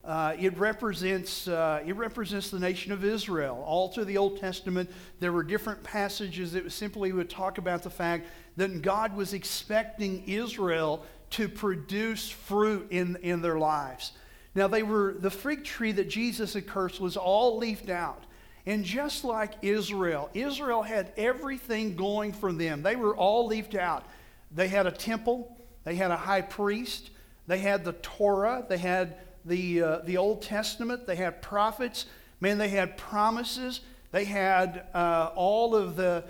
It represents the nation of Israel. All through the Old Testament, there were different passages that simply would talk about the fact that God was expecting Israel to produce fruit in their lives. Now, the fig tree that Jesus had cursed was all leafed out. And just like Israel had everything going for them. They were all leafed out. They had a temple. They had a high priest. They had the Torah. They had the Old Testament. They had prophets. Man, they had promises. They had all of the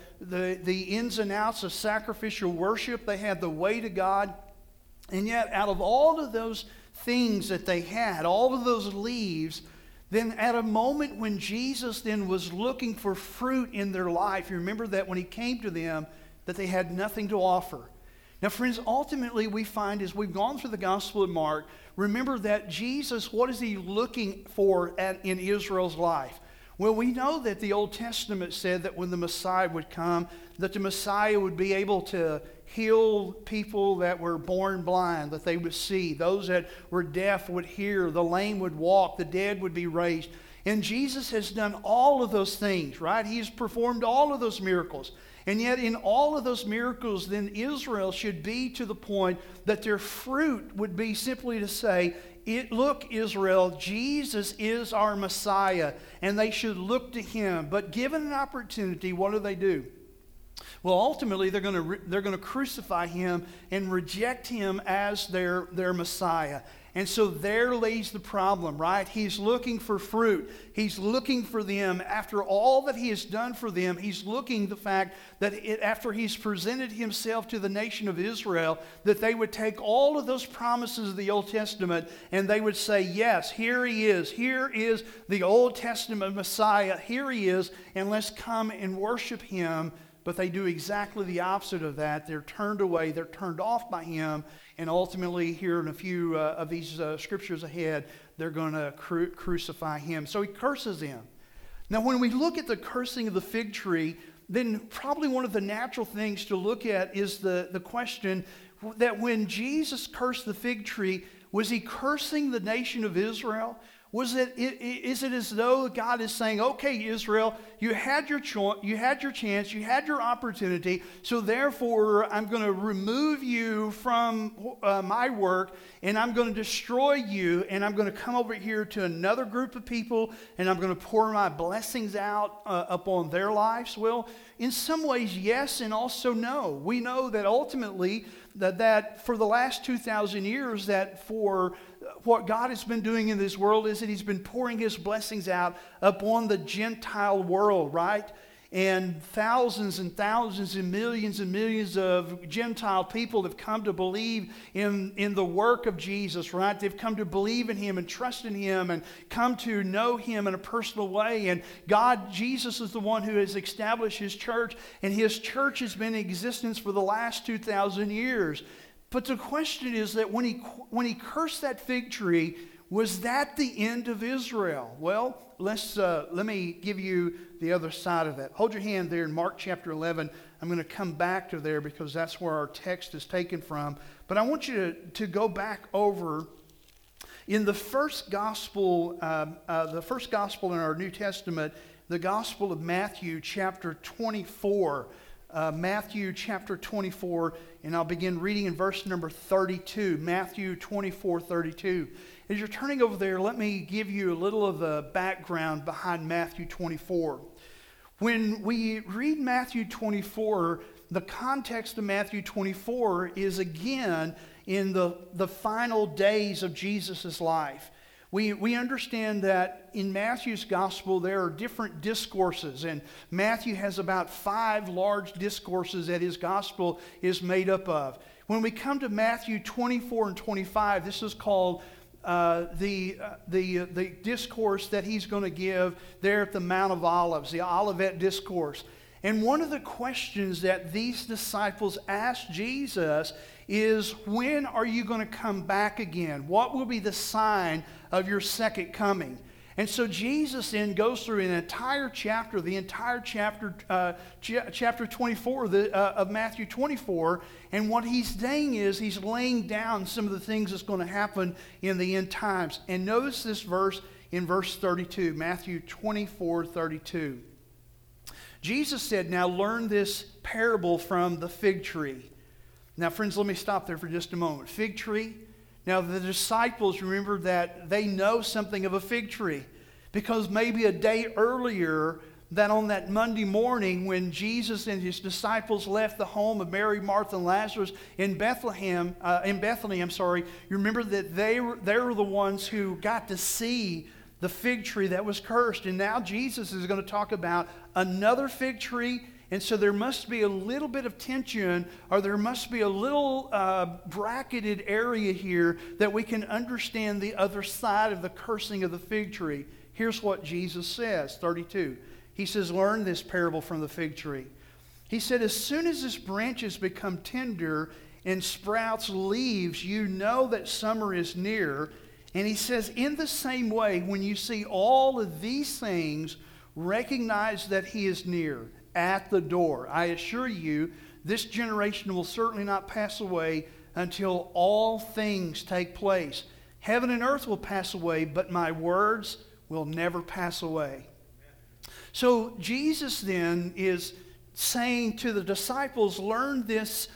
ins and outs of sacrificial worship. They had the way to God. And yet, out of all of those things that they had, all of those leaves, then at a moment when Jesus then was looking for fruit in their life, you remember that when he came to them, that they had nothing to offer. Now, friends, ultimately we find as we've gone through the Gospel of Mark, remember that Jesus, what is he looking for in Israel's life? Well, we know that the Old Testament said that when the Messiah would come, that the Messiah would be able to heal people that were born blind, that they would see. Those that were deaf would hear. The lame would walk. The dead would be raised. And Jesus has done all of those things, right? He's performed all of those miracles. And yet in all of those miracles, then Israel should be to the point that their fruit would be simply to say, look, Israel, Jesus is our Messiah, and they should look to him. But given an opportunity, what do? Well, ultimately, they're going to crucify him and reject him as their Messiah. And so there lays the problem, right? He's looking for fruit. He's looking for them. After all that he has done for them, he's looking the fact that after he's presented himself to the nation of Israel, that they would take all of those promises of the Old Testament and they would say, yes, here he is. Here is the Old Testament Messiah. Here he is, and let's come and worship him. But they do exactly the opposite of that. They're turned away. They're turned off by him. And ultimately, here in a few of these scriptures ahead, they're going to crucify him. So he curses them. Now, when we look at the cursing of the fig tree, then probably one of the natural things to look at is the question that when Jesus cursed the fig tree, was he cursing the nation of Israel? Is it as though God is saying, okay, Israel, you had your chance, you had your opportunity, so therefore I'm going to remove you from my work, and I'm going to destroy you, and I'm going to come over here to another group of people, and I'm going to pour my blessings out upon their lives? Well, in some ways, yes, and also no. We know that ultimately that for the last 2,000 years, that for what God has been doing in this world is that he's been pouring his blessings out upon the Gentile world, right? And thousands and millions of Gentile people have come to believe in the work of Jesus, right? They've come to believe in him and trust in him and come to know him in a personal way. And Jesus is the one who has established his church, and his church has been in existence for the last 2,000 years. But the question is that when he cursed that fig tree, was that the end of Israel? Well, let me give you the other side of that. Hold your hand there in Mark chapter 11. I'm going to come back to there because that's where our text is taken from. But I want you to go back over in the first gospel in our New Testament, the Gospel of Matthew chapter 24. Matthew chapter 24, and I'll begin reading in verse number 32. Matthew 24:32. As you're turning over there, let me give you a little of the background behind Matthew 24. When we read Matthew 24, the context of Matthew 24 is again in the final days of Jesus' life. We understand that in Matthew's gospel there are different discourses, and Matthew has about 5 large discourses that his gospel is made up of. When we come to Matthew 24 and 25, this is called the discourse that he's going to give there at the Mount of Olives, the Olivet Discourse. And one of the questions that these disciples asked Jesus is, when are you going to come back again? What will be the sign of your second coming? And so Jesus then goes through an entire chapter, chapter 24 of Matthew 24, and what he's saying is he's laying down some of the things that's going to happen in the end times. And notice this verse in verse 32, Matthew 24:32. Jesus said, "Now learn this parable from the fig tree." Now, friends, let me stop there for just a moment. Fig tree. Now, the disciples, remember that they know something of a fig tree, because maybe a day earlier, that on that Monday morning when Jesus and his disciples left the home of Mary, Martha, and Lazarus in Bethlehem, you remember that they were the ones who got to see the fig tree that was cursed. And now Jesus is going to talk about another fig tree. And so there must be a little bit of tension, or there must be a little bracketed area here that we can understand the other side of the cursing of the fig tree. Here's what Jesus says, 32. He says, "Learn this parable from the fig tree." He said, "As soon as its branches become tender and sprouts leaves, you know that summer is near." And he says, "In the same way, when you see all of these things, recognize that he is near, at the door. I assure you, this generation will certainly not pass away until all things take place. Heaven and earth will pass away, but my words will never pass away." So Jesus then is saying to the disciples, learn this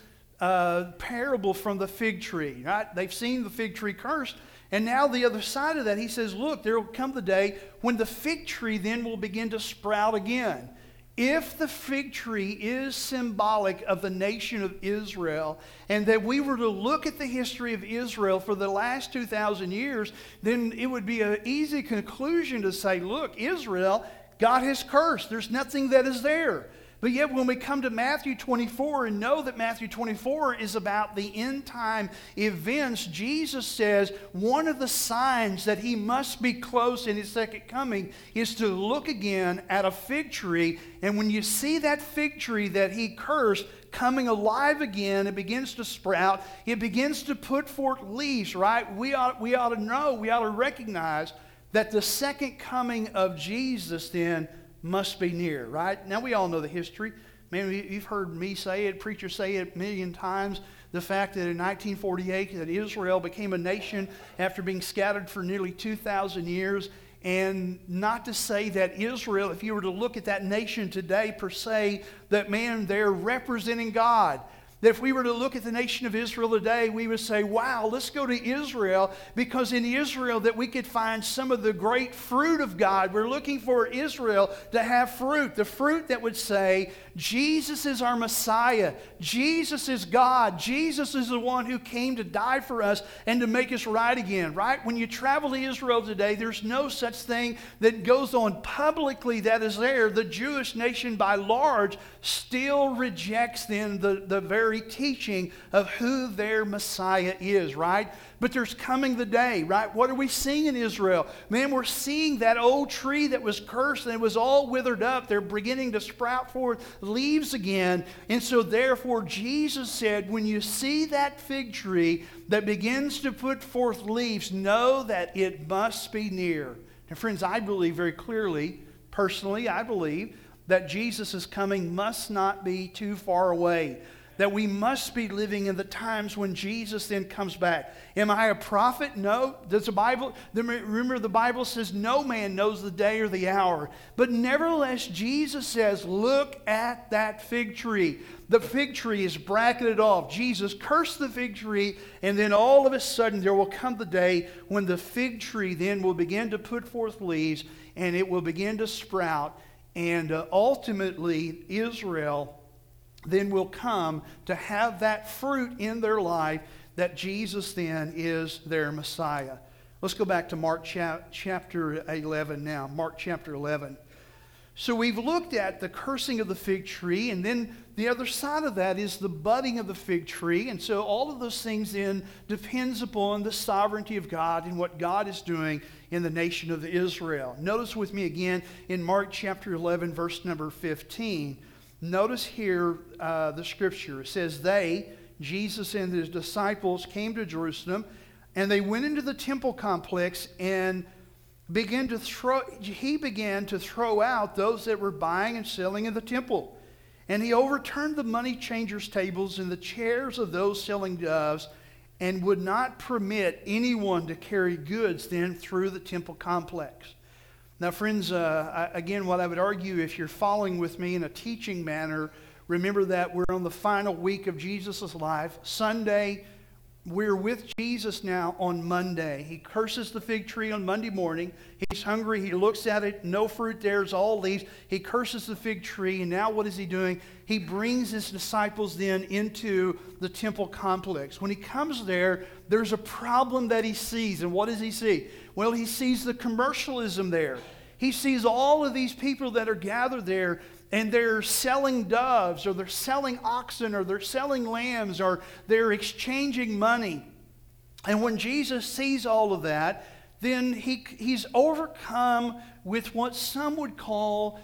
parable from the fig tree. Right? They've seen the fig tree cursed. And now the other side of that, he says, look, there will come the day when the fig tree then will begin to sprout again. If the fig tree is symbolic of the nation of Israel, and that we were to look at the history of Israel for the last 2,000 years, then it would be an easy conclusion to say, look, Israel, God has cursed. There's nothing that is there. But yet when we come to Matthew 24 and know that Matthew 24 is about the end time events, Jesus says one of the signs that he must be close in his second coming is to look again at a fig tree. And when you see that fig tree that he cursed coming alive again, it begins to sprout, it begins to put forth leaves, right? We ought to know, we ought to recognize that the second coming of Jesus then must be near, right? Now we all know the history. Man, you've heard me say it, preachers say it a million times. The fact that in 1948 that Israel became a nation after being scattered for nearly 2,000 years. And not to say that Israel, if you were to look at that nation today per se, that man, they're representing God. That if we were to look at the nation of Israel today, we would say, wow, let's go to Israel, because in Israel that we could find some of the great fruit of God. We're looking for Israel to have fruit, the fruit that would say, Jesus is our Messiah. Jesus is God. Jesus is the one who came to die for us and to make us right again, right? When you travel to Israel today, there's no such thing that goes on publicly that is there. The Jewish nation by large still rejects then the very teaching of who their Messiah is, right? But there's coming the day, right? What are we seeing in Israel? Man, we're seeing that old tree that was cursed and it was all withered up. They're beginning to sprout forth leaves again. And so therefore Jesus said, when you see that fig tree that begins to put forth leaves, know that it must be near. And friends, I believe very clearly, personally, I believe that Jesus' coming must not be too far away. That we must be living in the times when Jesus then comes back. Am I a prophet? No. Does the Bible, remember the Bible says no man knows the day or the hour. But nevertheless, Jesus says, look at that fig tree. The fig tree is bracketed off. Jesus cursed the fig tree, and then all of a sudden there will come the day when the fig tree then will begin to put forth leaves, and it will begin to sprout, and ultimately Israel then will come to have that fruit in their life that Jesus then is their Messiah. Let's go back to Mark chapter 11 now. Mark chapter 11. So we've looked at the cursing of the fig tree, and then the other side of that is the budding of the fig tree. And so all of those things then depends upon the sovereignty of God and what God is doing in the nation of Israel. Notice with me again in Mark chapter 11, verse number 15. Notice here the scripture. It says, they, Jesus and his disciples, came to Jerusalem, and they went into the temple complex, and began to throw out those that were buying and selling in the temple. And he overturned the money changers' tables and the chairs of those selling doves, and would not permit anyone to carry goods then through the temple complex. Now, friends, again, what I would argue, if you're following with me in a teaching manner, remember that we're on the final week of Jesus' life. Sunday, we're with Jesus now on Monday. He curses the fig tree on Monday morning. He's hungry. He looks at it. No fruit there. It's all leaves. He curses the fig tree. And now what is he doing? He brings his disciples then into the temple complex. When he comes there, there's a problem that he sees. And what does he see? Well, he sees the commercialism there. He sees all of these people that are gathered there, and they're selling doves, or they're selling oxen, or they're selling lambs, or they're exchanging money. And when Jesus sees all of that, then he's overcome with what some would call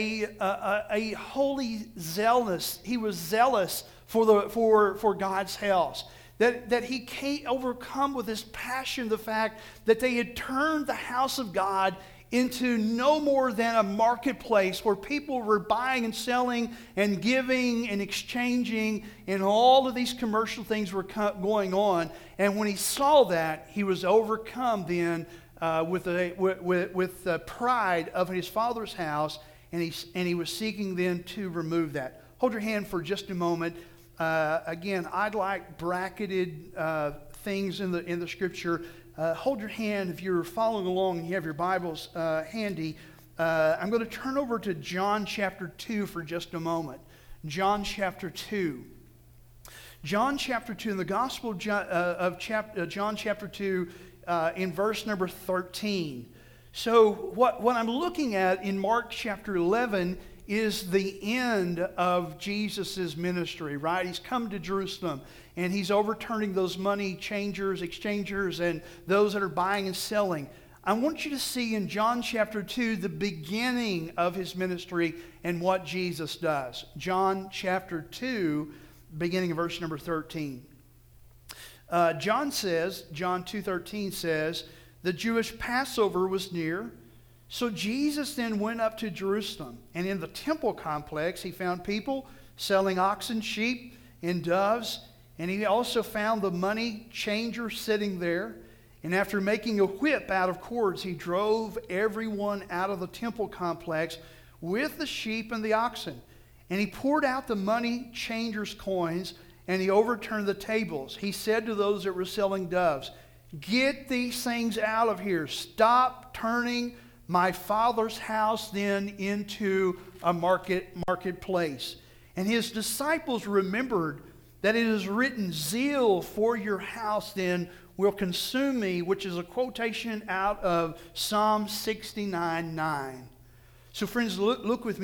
a holy zealous. He was zealous for God's house. That he can't overcome with his passion the fact that they had turned the house of God into no more than a marketplace where people were buying and selling and giving and exchanging, and all of these commercial things were going on. And when he saw that, he was overcome then with the pride of his Father's house, and he was seeking then to remove that. Hold your hand for just a moment. Again, I'd like bracketed things in the Scripture. Hold your hand if you're following along and you have your Bibles handy. I'm going to turn over to John chapter 2 for just a moment. John chapter 2. John chapter 2, in the Gospel of John chapter 2, in verse number 13. So what I'm looking at in Mark chapter 11 is the end of Jesus' ministry, right? He's come to Jerusalem, and he's overturning those money changers, exchangers, and those that are buying and selling. I want you to see in John chapter 2 the beginning of his ministry and what Jesus does. John chapter 2, beginning of verse number 13. John 2:13 says, the Jewish Passover was near. So Jesus then went up to Jerusalem, and in the temple complex he found people selling oxen, sheep, and doves, and he also found the money changer sitting there. And after making a whip out of cords, he drove everyone out of the temple complex with the sheep and the oxen. And he poured out the money changers' coins, and he overturned the tables. He said to those that were selling doves, "Get these things out of here. Stop turning my Father's house then into a marketplace." And his disciples remembered that it is written, "Zeal for your house then will consume me," which is a quotation out of Psalm 69:9. So friends, look with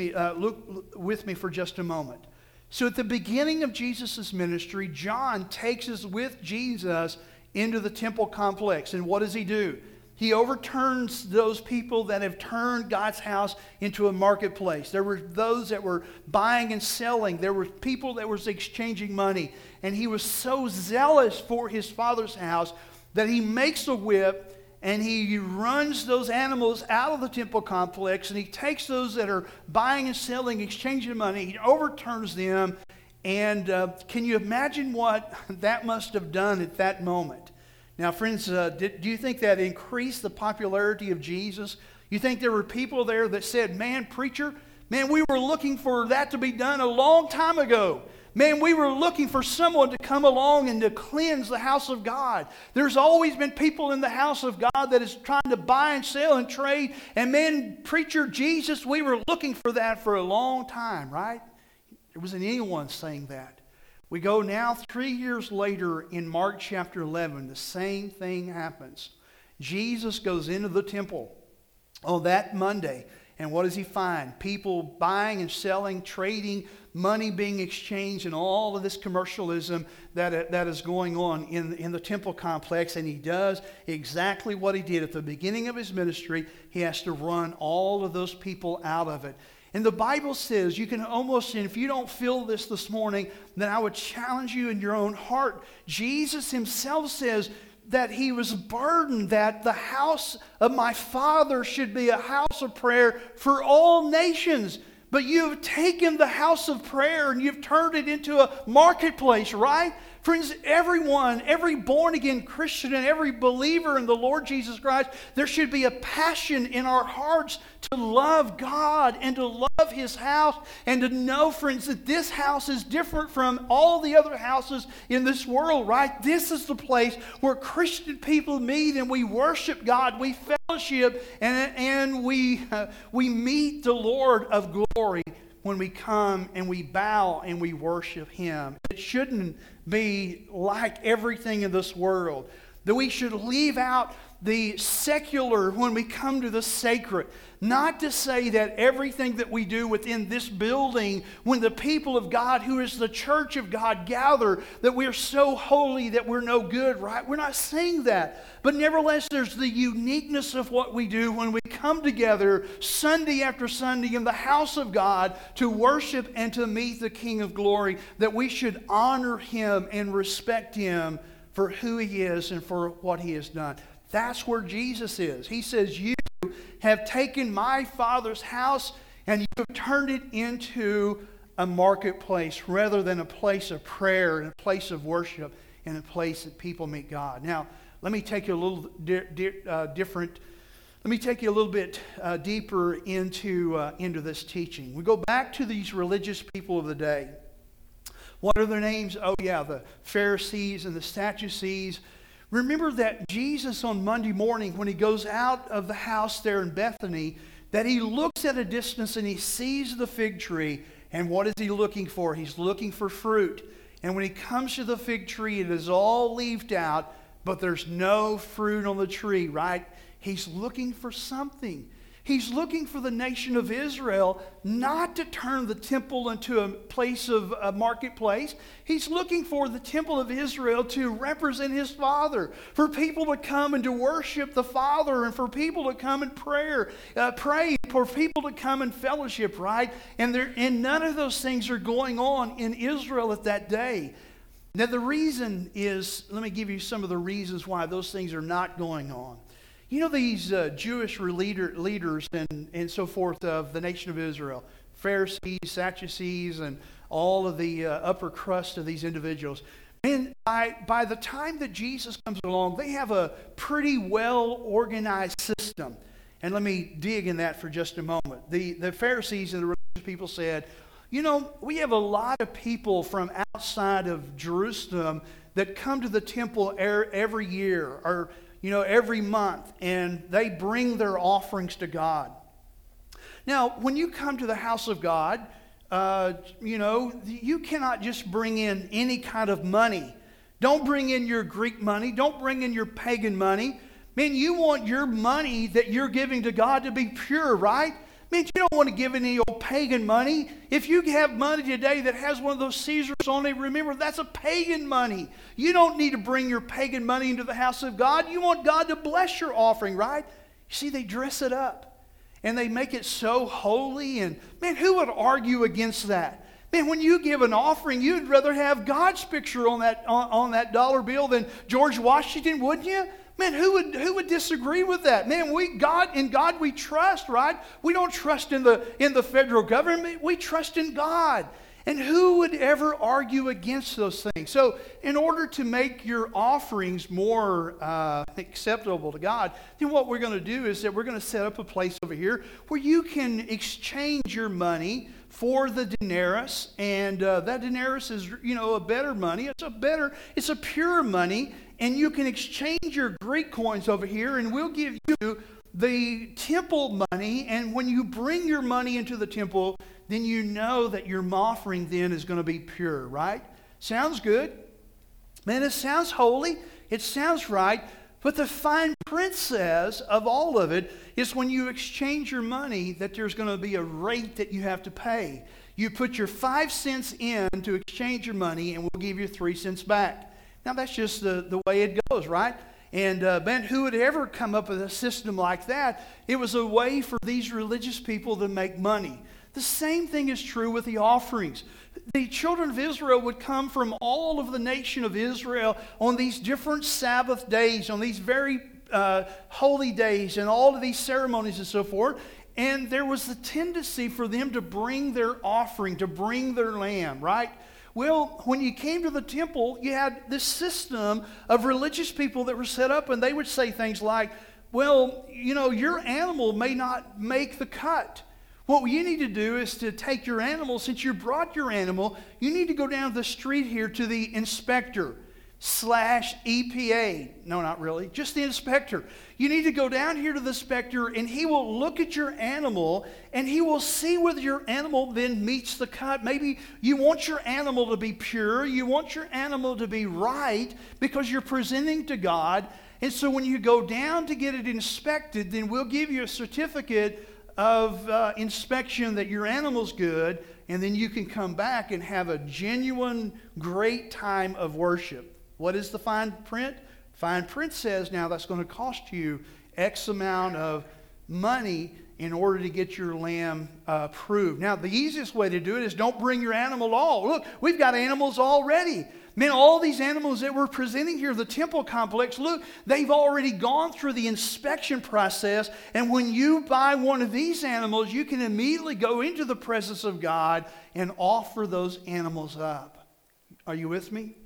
me for just a moment. So at the beginning of Jesus' ministry, John takes us with Jesus into the temple complex. And what does he do? He overturns those people that have turned God's house into a marketplace. There were those that were buying and selling. There were people that were exchanging money. And he was so zealous for his Father's house that he makes a whip and he runs those animals out of the temple complex, and he takes those that are buying and selling, exchanging money, he overturns them. And can you imagine what that must have done at that moment? Now, friends, do you think that increased the popularity of Jesus? You think there were people there that said, "Man, preacher, man, we were looking for that to be done a long time ago. Man, we were looking for someone to come along and to cleanse the house of God. There's always been people in the house of God that is trying to buy and sell and trade. And man, preacher Jesus, we were looking for that for a long time," right? There wasn't anyone saying that. We go now 3 years later in Mark chapter 11. The same thing happens. Jesus goes into the temple on that Monday. And what does he find? People buying and selling, trading, money being exchanged, and all of this commercialism that is going on in the temple complex. And he does exactly what he did at the beginning of his ministry. He has to run all of those people out of it. And the Bible says, you can almost, and if you don't feel this morning, then I would challenge you in your own heart. Jesus himself says, that he was burdened that the house of my Father should be a house of prayer for all nations. But you've taken the house of prayer and you've turned it into a marketplace, right? Friends, everyone, every born-again Christian and every believer in the Lord Jesus Christ, there should be a passion in our hearts to love God and to love His house and to know, friends, that this house is different from all the other houses in this world, right? This is the place where Christian people meet and we worship God, we fellowship, and we meet the Lord of glory when we come and we bow and we worship Him. It shouldn't be like everything in this world, that we should leave out the secular when we come to the sacred. Not to say that everything that we do within this building, when the people of God, who is the church of God, gather, that we're so holy that we're no good, right? We're not saying that. But nevertheless, there's the uniqueness of what we do when we come together Sunday after Sunday in the house of God to worship and to meet the King of Glory, that we should honor Him and respect Him for who He is and for what He has done. That's where Jesus is. He says, you have taken my Father's house and you have turned it into a marketplace rather than a place of prayer and a place of worship and a place that people meet God. Now, let me take you a little different. Let me take you a little bit deeper into this teaching. We go back to these religious people of the day. What are their names? Oh yeah, the Pharisees and the Sadducees. Remember that Jesus on Monday morning, when He goes out of the house there in Bethany, that He looks at a distance and He sees the fig tree. And what is He looking for? He's looking for fruit. And when He comes to the fig tree, it is all leafed out, but there's no fruit on the tree, right? He's looking for something. He's looking for the nation of Israel not to turn the temple into a place of a marketplace. He's looking for the temple of Israel to represent His Father, for people to come and to worship the Father, and for people to come and pray, for people to come and fellowship, right? And none of those things are going on in Israel at that day. Now the reason is, let me give you some of the reasons why those things are not going on. You know, these Jewish leaders and so forth of the nation of Israel, Pharisees, Sadducees, and all of the upper crust of these individuals, and by the time that Jesus comes along, they have a pretty well-organized system. And let me dig in that for just a moment. The Pharisees and the religious people said, you know, we have a lot of people from outside of Jerusalem that come to the temple every year, or every month, and they bring their offerings to God. Now, when you come to the house of God, you cannot just bring in any kind of money. Don't bring in your Greek money. Don't bring in your pagan money. Man, you want your money that you're giving to God to be pure, right? Man, you don't want to give any old pagan money. If you have money today that has one of those Caesars on it, remember, that's a pagan money. You don't need to bring your pagan money into the house of God. You want God to bless your offering, right? You see, they dress it up, and they make it so holy, and man, who would argue against that? Man, when you give an offering, you'd rather have God's picture on that dollar bill than George Washington, wouldn't you? Man, who would disagree with that? Man, in God we trust, right? We don't trust in the federal government. We trust in God. And who would ever argue against those things? So in order to make your offerings more acceptable to God, then what we're going to do is that we're going to set up a place over here where you can exchange your money for the denarius. And that denarius is, a better money. It's a pure money. And you can exchange your Greek coins over here, and we'll give you the temple money. And when you bring your money into the temple, then you know that your offering then is going to be pure, right? Sounds good. Man, it sounds holy. It sounds right. But the fine print says of all of it is when you exchange your money that there's going to be a rate that you have to pay. You put your 5 cents in to exchange your money, and we'll give you 3 cents back. Now, that's just the way it goes, right? And man, who would ever come up with a system like that? It was a way for these religious people to make money. The same thing is true with the offerings. the children of Israel would come from all of the nation of Israel on these different Sabbath days, on these very holy days, and all of these ceremonies and so forth. And there was the tendency for them to bring their offering, to bring their lamb, right? Well, when you came to the temple, you had this system of religious people that were set up, and they would say things like, well, you know, your animal may not make the cut. What you need to do is to take your animal, since you brought your animal, you need to go down the street here to the inspector / EPA. No, not really, just the inspector. You need to go down here to the inspector, and he will look at your animal, and he will see whether your animal then meets the cut. Maybe you want your animal to be pure, you want your animal to be right, because you're presenting to God. And so when you go down to get it inspected, then we'll give you a certificate of inspection that your animal's good, and then you can come back and have a genuine, great time of worship. What is the fine print? Fine print says now that's going to cost you X amount of money in order to get your lamb approved. Now, the easiest way to do it is don't bring your animal at all. Look, we've got animals already. Man, all these animals that we're presenting here, the temple complex, look, they've already gone through the inspection process. And when you buy one of these animals, you can immediately go into the presence of God and offer those animals up. Are you with me?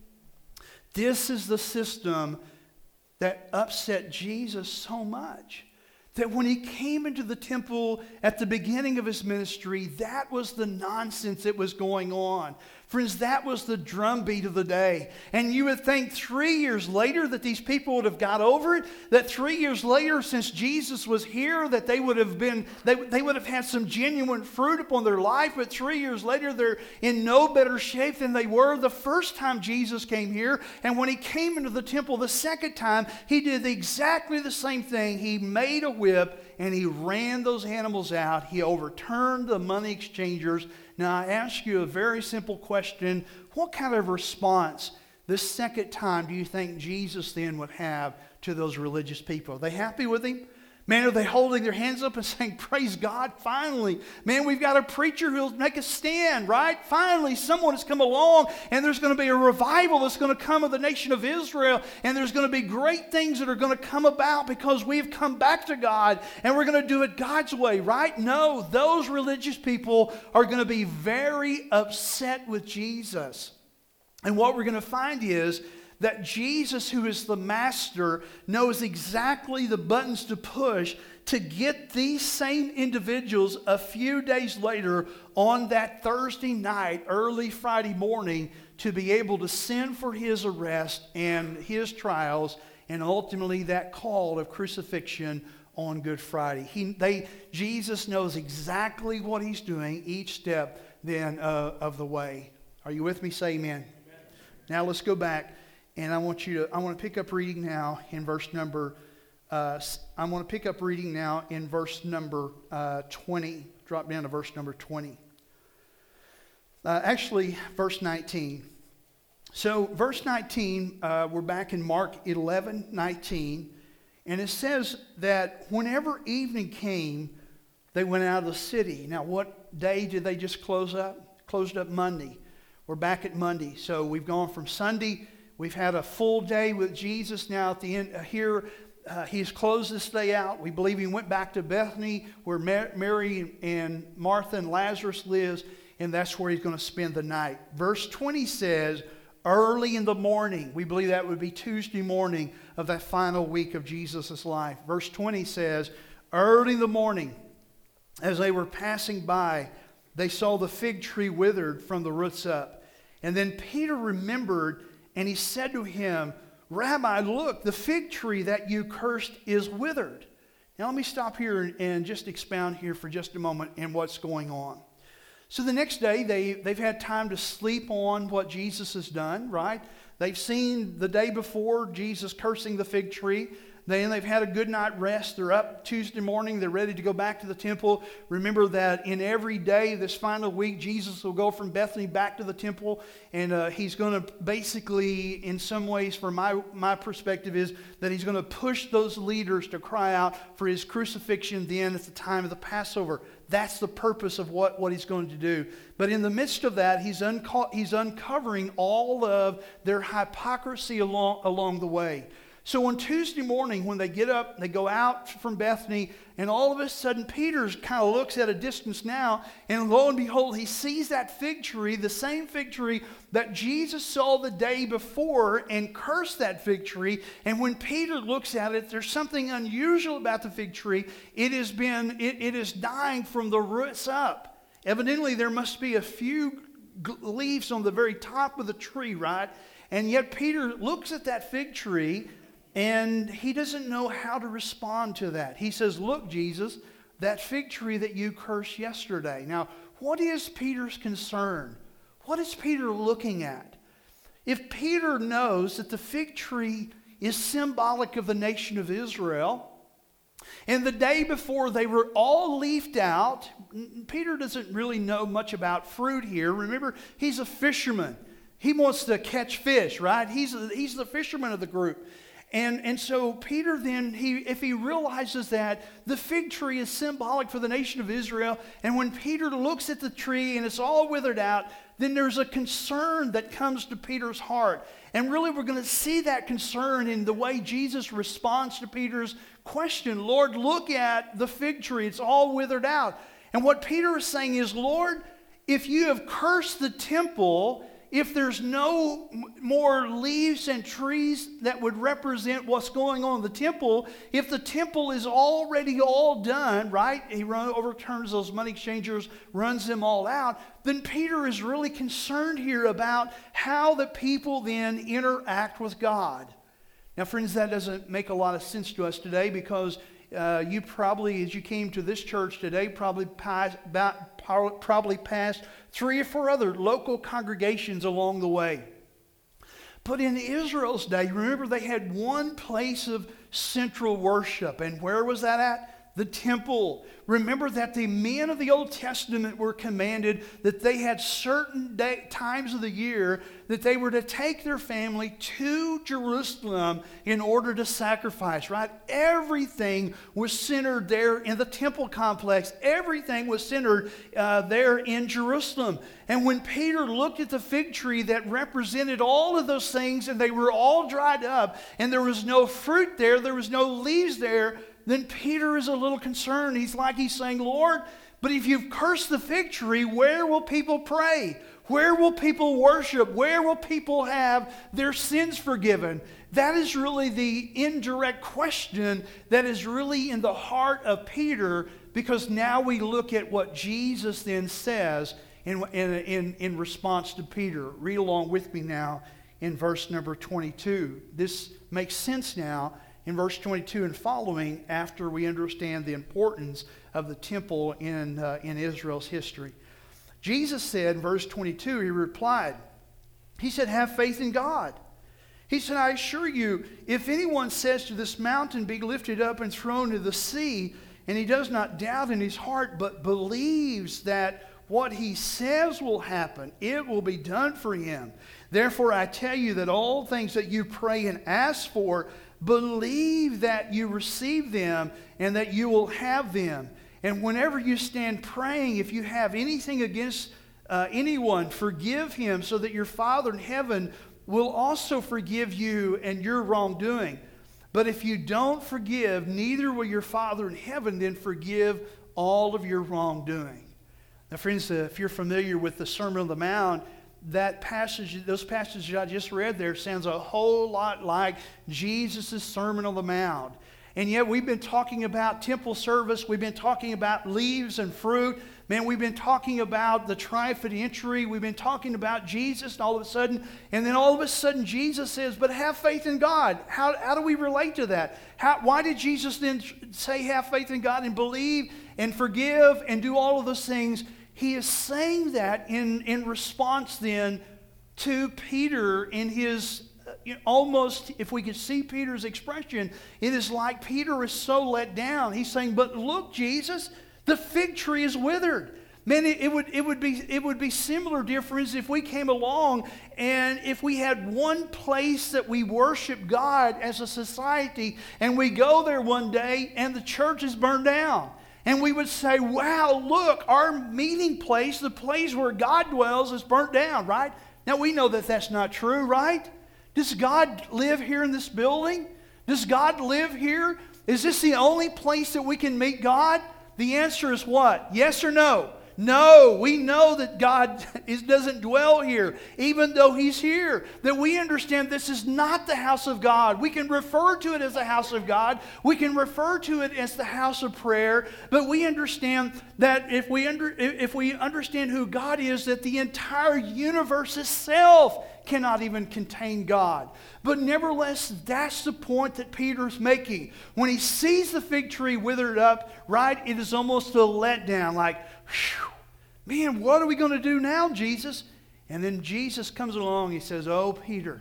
This is the system that upset Jesus so much, that when he came into the temple at the beginning of his ministry, that was the nonsense that was going on. Friends, that was the drumbeat of the day. And you would think 3 years later that these people would have got over it, that 3 years later since Jesus was here that they would have had some genuine fruit upon their life, but 3 years later they're in no better shape than they were the first time Jesus came here. And when he came into the temple the second time, he did exactly the same thing. He made a whip and he ran those animals out. He overturned the money exchangers. Now, I ask you a very simple question. What kind of response this second time do you think Jesus then would have to those religious people? Are they happy with him? Man, are they holding their hands up and saying, praise God, finally. Man, we've got a preacher who'll make a stand, right? Finally, someone has come along, and there's going to be a revival that's going to come of the nation of Israel, and there's going to be great things that are going to come about because we've come back to God, and we're going to do it God's way, right? No, those religious people are going to be very upset with Jesus. And what we're going to find is that Jesus, who is the master, knows exactly the buttons to push to get these same individuals a few days later on that Thursday night, early Friday morning, to be able to send for his arrest and his trials and ultimately that call of crucifixion on Good Friday. Jesus knows exactly what he's doing each step then of the way. Are you with me? Say amen. Now let's go back. And I want to pick up reading now in verse number 20. Drop down to verse number 20. Actually, verse 19. So verse 19, we're back in Mark 11:19. And it says that whenever evening came, they went out of the city. Now, what day did they just close up? Closed up Monday. We're back at Monday. So we've gone from Sunday. We've had a full day with Jesus. Now at the end here, he's closed this day out. We believe he went back to Bethany where Mary and Martha and Lazarus lives, and that's where he's going to spend the night. Verse 20 says, early in the morning. We believe that would be Tuesday morning of that final week of Jesus' life. Verse 20 says, early in the morning, as they were passing by, they saw the fig tree withered from the roots up. And then Peter remembered, and he said to him, Rabbi, look, the fig tree that you cursed is withered. Now let me stop here and just expound here for just a moment in what's going on. So the next day, they've had time to sleep on what Jesus has done, right? They've seen the day before Jesus cursing the fig tree. They've had a good night rest. They're up Tuesday morning. They're ready to go back to the temple. Remember that in every day this final week, Jesus will go from Bethany back to the temple. And he's going to basically, in some ways, from my perspective, is that he's going to push those leaders to cry out for his crucifixion then at the time of the Passover. That's the purpose of what he's going to do. But in the midst of that, he's uncovering all of their hypocrisy along the way. So on Tuesday morning, when they get up, they go out from Bethany, and all of a sudden, Peter kind of looks at a distance now, and lo and behold, he sees that fig tree, the same fig tree that Jesus saw the day before and cursed that fig tree. And when Peter looks at it, there's something unusual about the fig tree. It is dying from the roots up. Evidently, there must be a few leaves on the very top of the tree, right? And yet Peter looks at that fig tree, and he doesn't know how to respond to that. He says, "Look, Jesus, that fig tree that you cursed yesterday." Now, what is Peter's concern? What is Peter looking at? If Peter knows that the fig tree is symbolic of the nation of Israel, and the day before they were all leafed out, Peter doesn't really know much about fruit here. Remember, he's a fisherman. He wants to catch fish, right? He's the fisherman of the group. And so Peter then, if he realizes that the fig tree is symbolic for the nation of Israel, and when Peter looks at the tree and it's all withered out, then there's a concern that comes to Peter's heart. And really we're going to see that concern in the way Jesus responds to Peter's question. Lord, look at the fig tree. It's all withered out. And what Peter is saying is, Lord, if you have cursed the temple, if there's no more leaves and trees that would represent what's going on in the temple, if the temple is already all done, right? He overturns those money exchangers, runs them all out. Then Peter is really concerned here about how the people then interact with God. Now, friends, that doesn't make a lot of sense to us today, because you probably, as you came to this church today, probably passed 3 or 4 other local congregations along the way. But in Israel's day, remember, they had one place of central worship. And where was that at? The temple. Remember that the men of the Old Testament were commanded that they had certain times of the year that they were to take their family to Jerusalem in order to sacrifice, right? Everything was centered there in the temple complex. Everything was centered there in Jerusalem. And when Peter looked at the fig tree that represented all of those things, and they were all dried up, and there was no fruit there was no leaves there, then Peter is a little concerned. He's saying, Lord, but if you've cursed the fig tree, where will people pray? Where will people worship? Where will people have their sins forgiven? That is really the indirect question that is really in the heart of Peter, because now we look at what Jesus then says in response to Peter. Read along with me now in verse number 22. This makes sense now in verse 22 and following, after we understand the importance of the temple in Israel's history. Jesus said in verse 22, he replied, he said, "Have faith in God." He said, "I assure you, if anyone says to this mountain, be lifted up and thrown into the sea, and he does not doubt in his heart, but believes that what he says will happen, it will be done for him. Therefore I tell you that all things that you pray and ask for, believe that you receive them and that you will have them. And whenever you stand praying, if you have anything against anyone, forgive him, so that your Father in heaven will also forgive you and your wrongdoing. But if you don't forgive, neither will your Father in heaven then forgive all of your wrongdoing." Now, friends, if you're familiar with the Sermon on the Mount, those passages I just read there sounds a whole lot like Jesus' Sermon on the Mount. And yet we've been talking about temple service. We've been talking about leaves and fruit. Man, we've been talking about the triumphant entry. We've been talking about Jesus, and all of a sudden Jesus says, "But have faith in God." How do we relate to that? Why did Jesus then say have faith in God and believe and forgive and do all of those things? He is saying that in response then to Peter in his almost, if we could see Peter's expression, it is like Peter is so let down. He's saying, but look, Jesus, the fig tree is withered. Man, it would be similar, dear friends, if we came along and if we had one place that we worship God as a society, and we go there one day and the church is burned down. And we would say, wow, look, our meeting place, the place where God dwells, is burnt down, right? Now, we know that that's not true, right? Does God live here in this building? Does God live here? Is this the only place that we can meet God? The answer is what? Yes or no? No, we know that God doesn't dwell here, even though He's here. That we understand this is not the house of God. We can refer to it as the house of God. We can refer to it as the house of prayer. But we understand that if we understand who God is, that the entire universe itself cannot even contain God. But nevertheless, that's the point that Peter's making. When he sees the fig tree withered up, right, it is almost a letdown, like, whew, man, what are we going to do now, Jesus? And then Jesus comes along. He says, oh, Peter,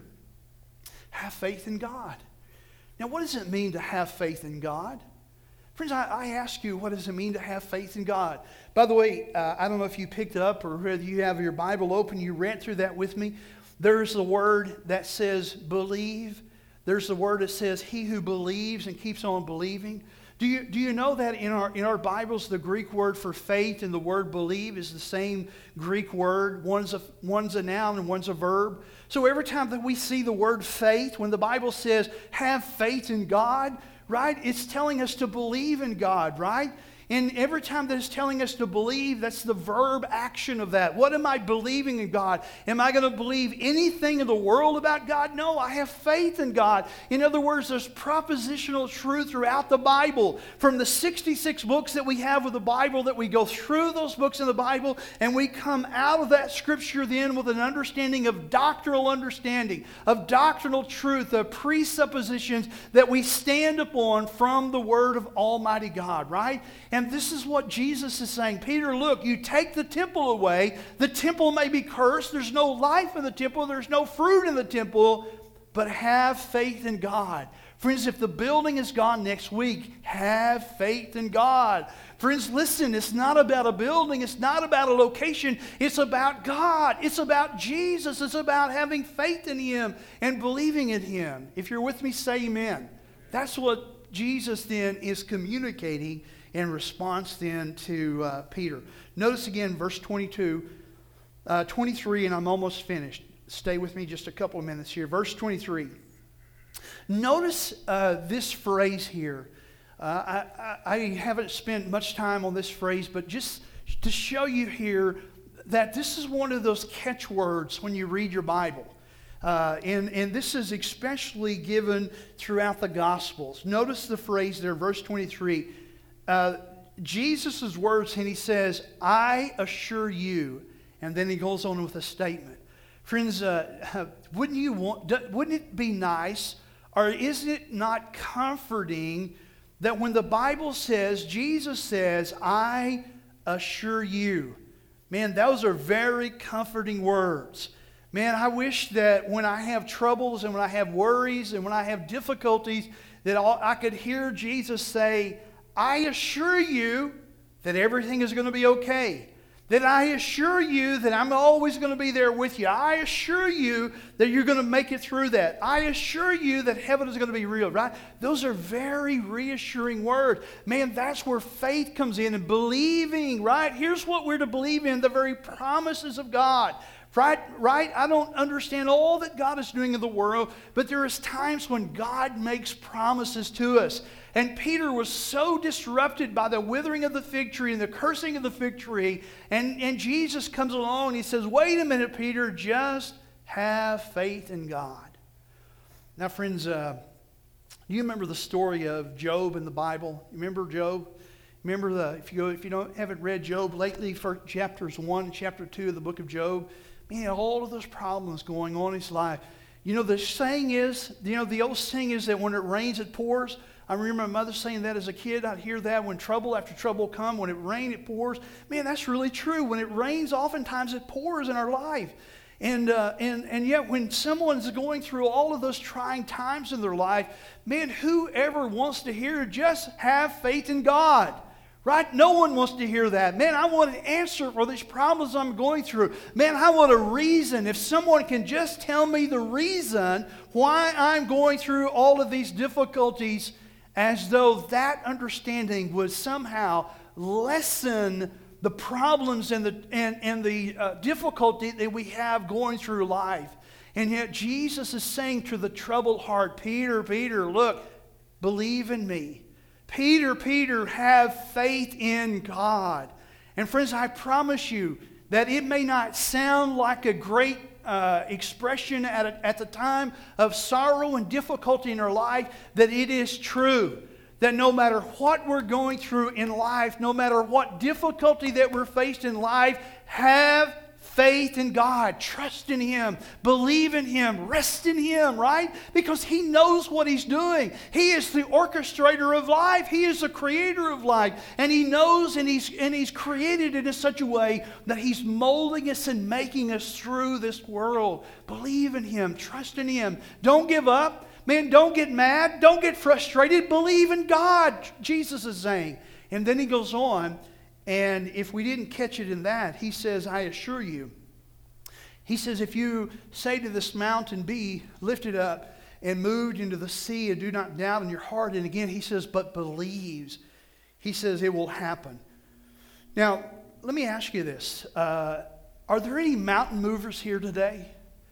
have faith in God. Now, what does it mean to have faith in God? Friends, I ask you, what does it mean to have faith in God? By the way, I don't know if you picked it up or whether you have your Bible open, you read through that with me. There's the word that says believe. There's the word that says he who believes and keeps on believing. Do you know that in our Bibles, the Greek word for faith and the word believe is the same Greek word? One's a noun and one's a verb. So every time that we see the word faith, when the Bible says have faith in God, right, it's telling us to believe in God, right? And every time that it's telling us to believe, that's the verb action of that. What am I believing in God? Am I going to believe anything in the world about God? No, I have faith in God. In other words, there's propositional truth throughout the Bible. From the 66 books that we have of the Bible, that we go through those books in the Bible, and we come out of that Scripture then with an understanding of doctrinal truth, of presuppositions that we stand upon from the Word of Almighty God, right? And this is what Jesus is saying. Peter, look, you take the temple away. The temple may be cursed. There's no life in the temple. There's no fruit in the temple. But have faith in God. Friends, if the building is gone next week, have faith in God. Friends, listen, it's not about a building. It's not about a location. It's about God. It's about Jesus. It's about having faith in Him and believing in Him. If you're with me, say amen. That's what Jesus then is communicating in response then to Peter. Notice again verse 22, 23, and I'm almost finished. Stay with me just a couple of minutes here. Verse 23. Notice this phrase here. I haven't spent much time on this phrase, but just to show you here that this is one of those catchwords when you read your Bible. And this is especially given throughout the Gospels. Notice the phrase there, verse 23. Jesus' words, and He says, I assure you. And then He goes on with a statement. Friends, wouldn't it be nice, or is it not comforting that when the Bible says, Jesus says, I assure you. Man, those are very comforting words. Man, I wish that when I have troubles and when I have worries and when I have difficulties, that I could hear Jesus say, I assure you that everything is going to be okay. That I assure you that I'm always going to be there with you. I assure you that you're going to make it through that. I assure you that heaven is going to be real, right? Those are very reassuring words. Man, that's where faith comes in and believing, right? Here's what we're to believe in, the very promises of God. Right? I don't understand all that God is doing in the world, but there is times when God makes promises to us. And Peter was so disrupted by the withering of the fig tree and the cursing of the fig tree. And Jesus comes along and He says, wait a minute, Peter, just have faith in God. Now, friends, do you remember the story of Job in the Bible? You remember Job? Remember if you haven't read Job lately, for chapters 1 and chapter 2 of the book of Job, man, all of those problems going on in his life. You know, the saying is, the old saying is that when it rains, it pours. I remember my mother saying that as a kid. I'd hear that when trouble after trouble come. When it rains, it pours. Man, that's really true. When it rains, oftentimes it pours in our life. And yet when someone's going through all of those trying times in their life, man, whoever wants to hear, just have faith in God. Right? No one wants to hear that. Man, I want an answer for these problems I'm going through. Man, I want a reason. If someone can just tell me the reason why I'm going through all of these difficulties, as though that understanding would somehow lessen the problems and the difficulty that we have going through life. And yet Jesus is saying to the troubled heart, Peter, Peter, look, believe in me. Peter, Peter, have faith in God. And friends, I promise you that it may not sound like a great expression at the time of sorrow and difficulty in our life, that it is true. That no matter what we're going through in life, no matter what difficulty that we're faced in life, have faith in God, trust in Him, believe in Him, rest in Him, right? Because He knows what He's doing. He is the orchestrator of life. He is the creator of life. And He knows, and He's created it in such a way that He's molding us and making us through this world. Believe in Him, trust in Him. Don't give up. Man, don't get mad. Don't get frustrated. Believe in God, Jesus is saying. And then He goes on, and if we didn't catch it in that, He says, I assure you. He says, if you say to this mountain, be lifted up and moved into the sea, and do not doubt in your heart. And again, He says, but believes. He says it will happen. Now, let me ask you this. Are there any mountain movers here today?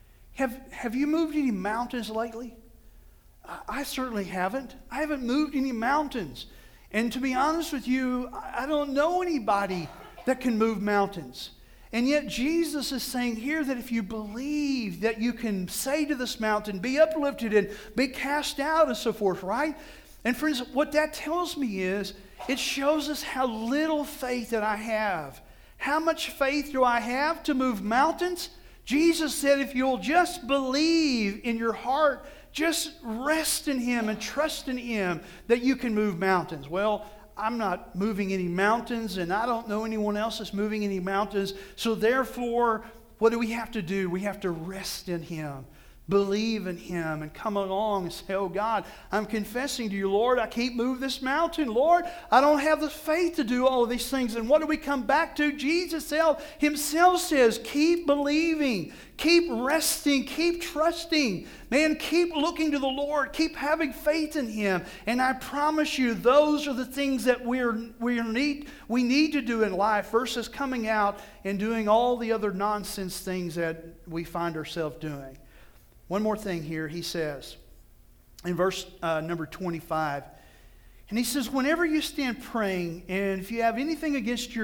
Have you moved any mountains lately? I certainly haven't. I haven't moved any mountains. And to be honest with you, I don't know anybody that can move mountains. And yet Jesus is saying here that if you believe that you can say to this mountain, be uplifted and be cast out and so forth, right? And friends, what that tells me is, it shows us how little faith that I have. How much faith do I have to move mountains? Jesus said if you'll just believe in your heart, just rest in Him and trust in Him, that you can move mountains. Well, I'm not moving any mountains, and I don't know anyone else that's moving any mountains. So therefore, what do we have to do? We have to rest in Him, believe in Him, and come along and say, oh God, I'm confessing to you, Lord, I can't move this mountain. Lord, I don't have the faith to do all of these things. And what do we come back to? Jesus Himself says, keep believing, keep resting, keep trusting. Man, keep looking to the Lord, keep having faith in Him. And I promise you, those are the things that we need to do in life versus coming out and doing all the other nonsense things that we find ourselves doing. One more thing here, he says, in verse number 25. And he says, whenever you stand praying, and if you have anything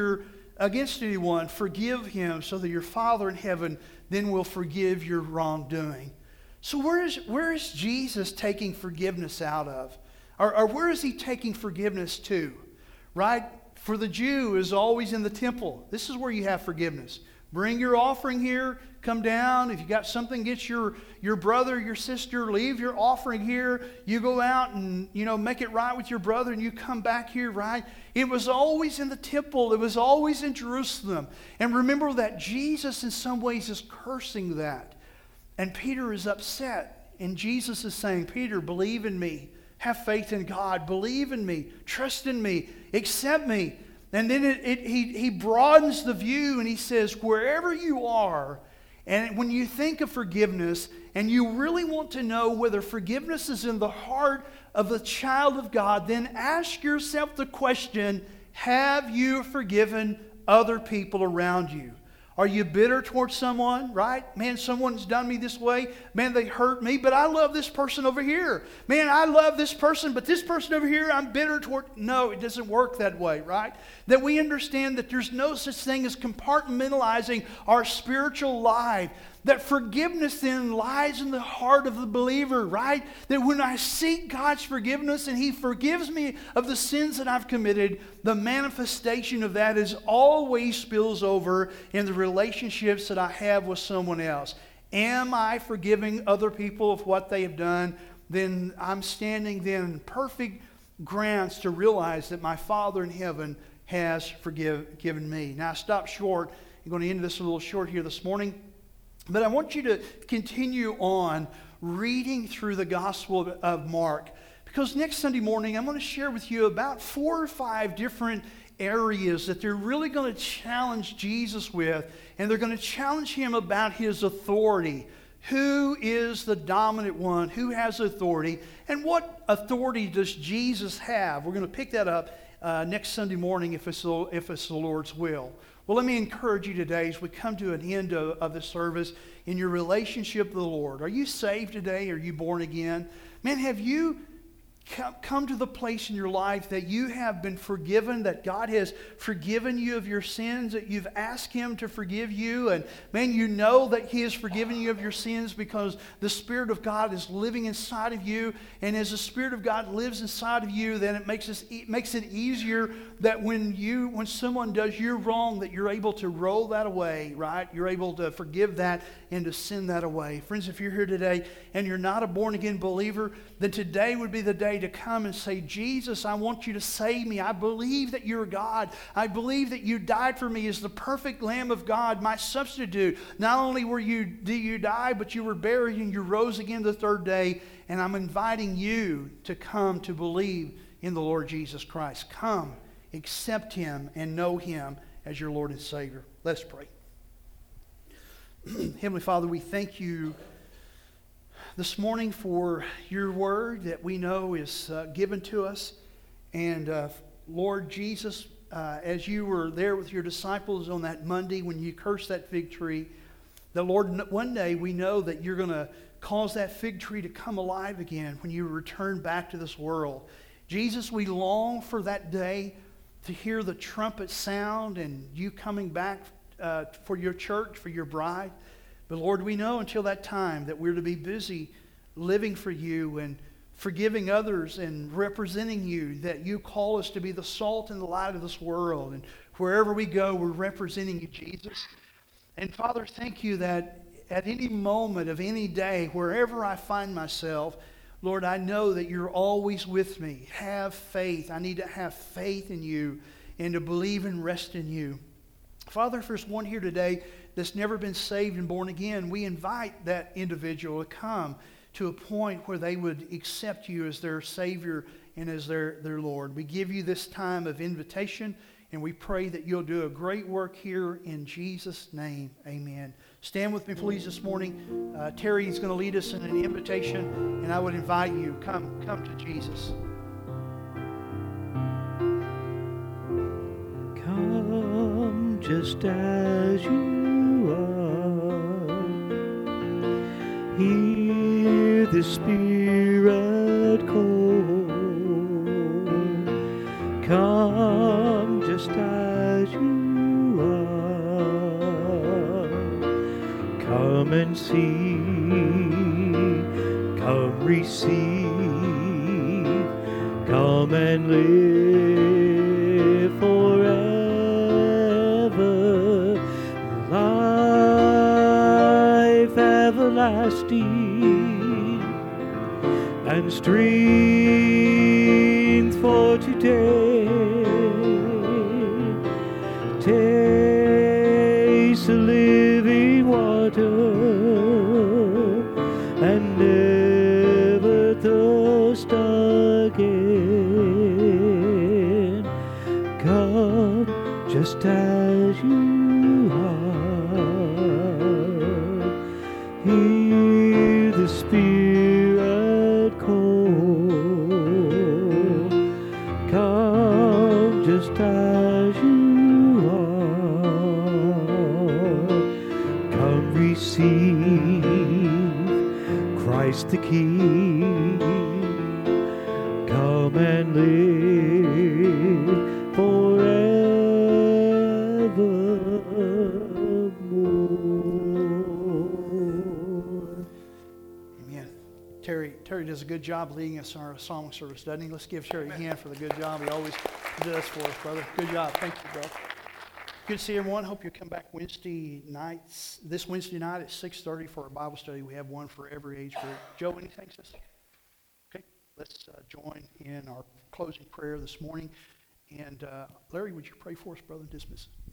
against anyone, forgive him, so that your Father in heaven then will forgive your wrongdoing. So where is Jesus taking forgiveness out of? Or where is He taking forgiveness to? Right? For the Jew is always in the temple. This is where you have forgiveness. Bring your offering here, come down. If you got something against your brother, your sister, leave your offering here. You go out and, make it right with your brother, and you come back here, right? It was always in the temple. It was always in Jerusalem. And remember that Jesus in some ways is cursing that. And Peter is upset. And Jesus is saying, Peter, believe in me. Have faith in God. Believe in me. Trust in me. Accept me. And then he broadens the view, and he says, wherever you are, and when you think of forgiveness, and you really want to know whether forgiveness is in the heart of the child of God, then ask yourself the question, have you forgiven other people around you? Are you bitter towards someone, right? Man, someone's done me this way. Man, they hurt me, but I love this person over here. Man, I love this person, but this person over here, I'm bitter toward. No, it doesn't work that way, right? That we understand that there's no such thing as compartmentalizing our spiritual life. That forgiveness then lies in the heart of the believer, right? That when I seek God's forgiveness and He forgives me of the sins that I've committed, the manifestation of that is always spills over in the relationships that I have with someone else. Am I forgiving other people of what they have done? Then I'm standing then in perfect grounds to realize that my Father in heaven has forgiven me. Now I stop short. I'm going to end this a little short here this morning. But I want you to continue on reading through the Gospel of Mark, because next Sunday morning I'm going to share with you about 4 or 5 different areas that they're really going to challenge Jesus with, and they're going to challenge him about his authority. Who is the dominant one? Who has authority? And what authority does Jesus have? We're going to pick that up next Sunday morning if it's the Lord's will. Well, let me encourage you today as we come to an end of the service in your relationship with the Lord. Are you saved today? Are you born again? Man, have you come to the place in your life that you have been forgiven, that God has forgiven you of your sins, that you've asked him to forgive you, and man, you know that he has forgiven you of your sins because the Spirit of God is living inside of you, and as the Spirit of God lives inside of you, then it makes it easier that when someone does you wrong, that you're able to roll that away, right? You're able to forgive that and to send that away. Friends, if you're here today and you're not a born-again believer, then today would be the day to come and say, Jesus, I want you to save me. I believe that you're God. I believe that you died for me as the perfect Lamb of God, my substitute. Not only did you die, but you were buried and you rose again the third day. And I'm inviting you to come to believe in the Lord Jesus Christ. Come, accept him, and know him as your Lord and Savior. Let's pray. Heavenly Father, we thank you this morning for your word that we know is given to us. And Lord Jesus, as you were there with your disciples on that Monday when you cursed that fig tree, that Lord, one day we know that you're going to cause that fig tree to come alive again when you return back to this world. Jesus, we long for that day to hear the trumpet sound and you coming back for your church, for your bride. But Lord, we know until that time that we're to be busy living for you and forgiving others and representing you, that you call us to be the salt and the light of this world. And wherever we go, we're representing you, Jesus. And Father, thank you that at any moment of any day, wherever I find myself, Lord, I know that you're always with me. Have faith. I need to have faith in you and to believe and rest in you. Father, if there's one here today that's never been saved and born again, we invite that individual to come to a point where they would accept you as their Savior and as their Lord. We give you this time of invitation, and we pray that you'll do a great work here in Jesus' name. Amen. Stand with me, please, this morning. Terry is going to lead us in an invitation, and I would invite you, come to Jesus. Come just as you are. Hear the Spirit call. Come just as you are. Come and see. Come receive. Come and live forever. Life everlasting and strength for today. Taste the living water and never thirst again. Come just as you are. Hear the Spirit call. Come just as you are. Come receive Christ the King. Come and live forevermore. Amen. Terry does a good job leading us in our song service, doesn't he? Let's give Terry a hand for the good job he always does for us, brother. Good job. Thank you, bro. Good to see everyone. Hope you'll come back Wednesday nights. This Wednesday night at 6:30 for our Bible study. We have one for every age group. Joe, anything, sis? Okay, let's join in our closing prayer this morning. And Larry, would you pray for us, brother? Dismiss.